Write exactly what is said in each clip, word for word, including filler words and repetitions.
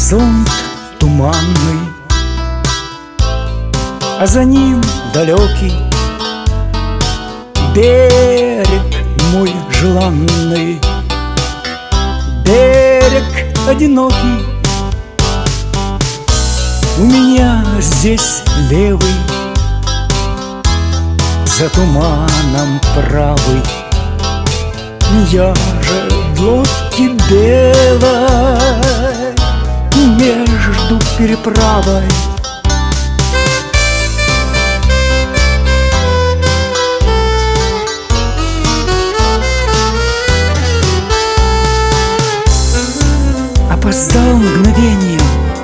Горизонт туманный, а за ним далекий берег мой желанный, берег одинокий. У меня здесь левый, за туманом правый. Я же в лодке белой между переправой. Опоздал мгновение,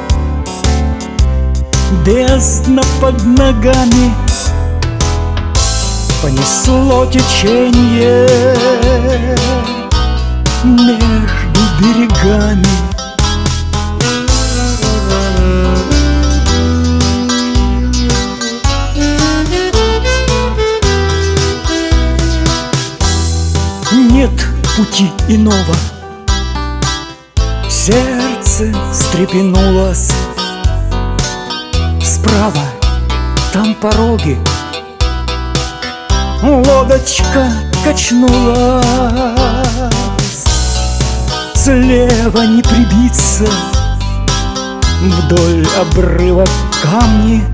бездна под ногами, понесло течение между берегами. Нет пути иного, сердце встрепенулось. Справа там пороги, лодочка качнулась. Слева не прибиться, вдоль обрыва камни.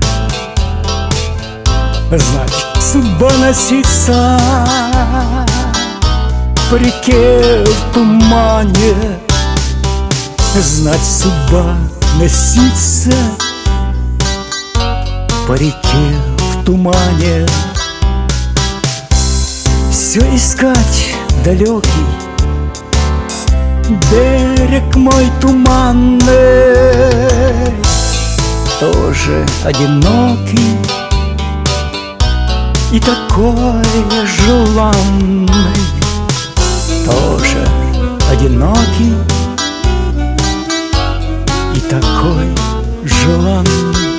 Значит, судьба носится по реке в тумане. Знать, судьба носится по реке в тумане. Все искать далекий берег мой туманный, тоже одинокий и такой желанный, тоже одинокий и такой желанный.